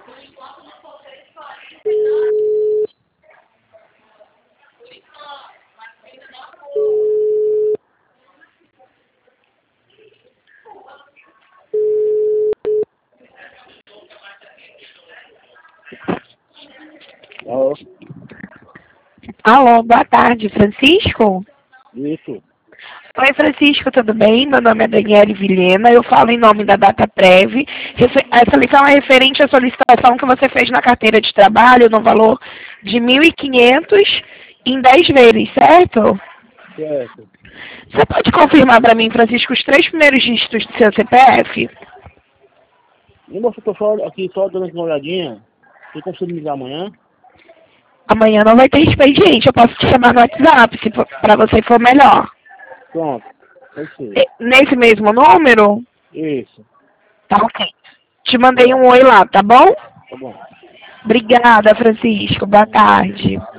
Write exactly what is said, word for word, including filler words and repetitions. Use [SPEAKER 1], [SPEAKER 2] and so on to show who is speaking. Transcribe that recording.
[SPEAKER 1] Alô?
[SPEAKER 2] Alô, boa tarde, Francisco?
[SPEAKER 1] Isso.
[SPEAKER 2] Oi, Francisco, tudo bem? Meu nome é Daniele Vilhena, eu falo em nome da DataPrev. Refe- Essa ligação é referente à solicitação que você fez na carteira de trabalho no valor de mil e quinhentos em dez vezes, certo?
[SPEAKER 1] Certo.
[SPEAKER 2] Você pode confirmar para mim, Francisco, os três primeiros dígitos do seu C P F?
[SPEAKER 1] E moça, eu tô só aqui só dando uma olhadinha. Você consegue me ligar amanhã?
[SPEAKER 2] Amanhã não vai ter expediente, eu posso te chamar no WhatsApp, se para você for melhor.
[SPEAKER 1] Pronto. Pode ser.
[SPEAKER 2] E- Nesse mesmo número?
[SPEAKER 1] Isso.
[SPEAKER 2] Tá ok. Te mandei um oi lá, tá bom?
[SPEAKER 1] Tá bom.
[SPEAKER 2] Obrigada, Francisco. Boa tarde.